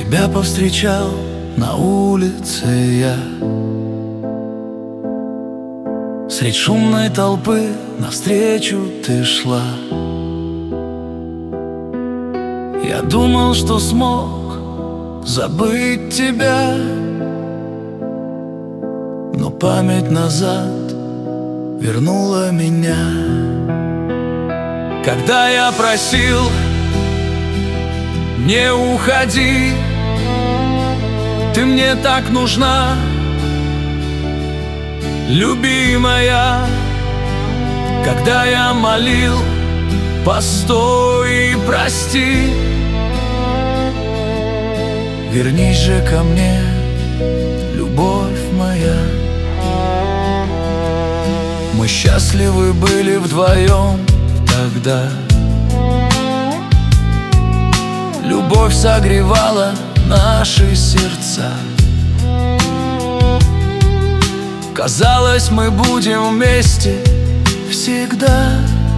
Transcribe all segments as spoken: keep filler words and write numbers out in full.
Тебя повстречал на улице я, средь шумной толпы навстречу ты шла. Я думал, что смог забыть тебя, но память назад вернула меня. Когда я просил: не уходи, ты мне так нужна, любимая. Когда я молил: постой и прости, вернись же ко мне, любовь моя. Мы счастливы были вдвоем тогда, любовь согревала наши сердца. Казалось, мы будем вместе всегда,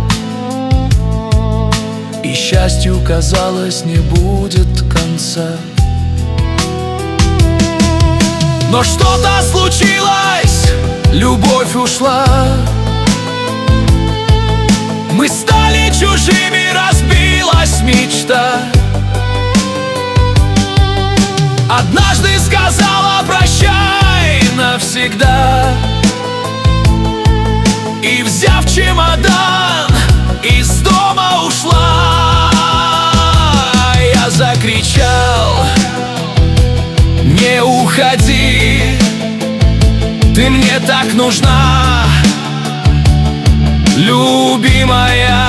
и счастью, казалось, не будет конца. Но что-то случилось, любовь ушла. Мы стали чужими, разбилась мечта. Однажды сказала прощай навсегда, и, взяв чемодан, из дома ушла. Я закричал: не уходи, ты мне так нужна, любимая.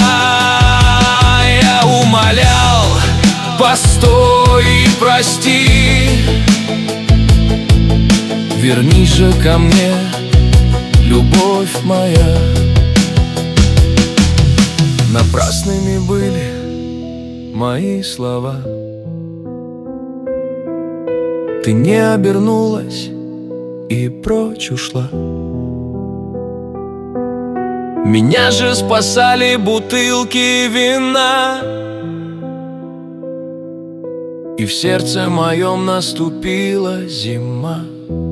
Я умолял: постой и прости, вернись же ко мне, любовь моя. Напрасными были мои слова, ты не обернулась и прочь ушла. Меня же спасали бутылки вина, и в сердце моем наступила зима.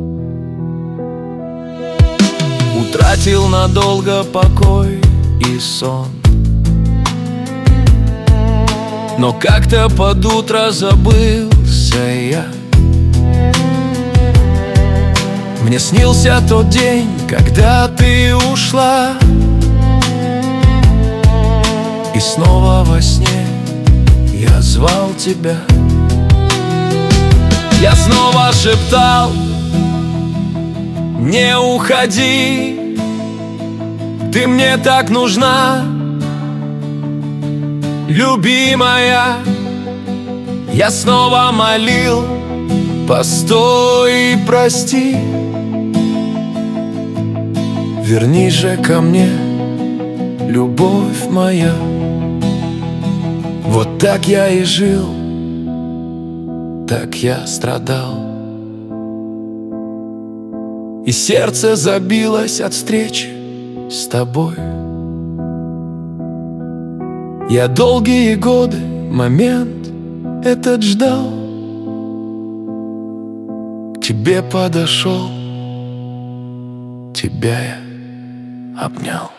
Утратил надолго покой и сон, но как-то под утро забылся я. Мне снился тот день, когда ты ушла, и снова во сне я звал тебя. Я снова шептал: не уходи, ты мне так нужна, любимая. Я снова молил: постой и прости, вернись же ко мне, любовь моя. Вот так я и жил, так я страдал, и сердце забилось от встречи с тобой. Я долгие годы момент этот ждал, к тебе подошел, тебя я обнял.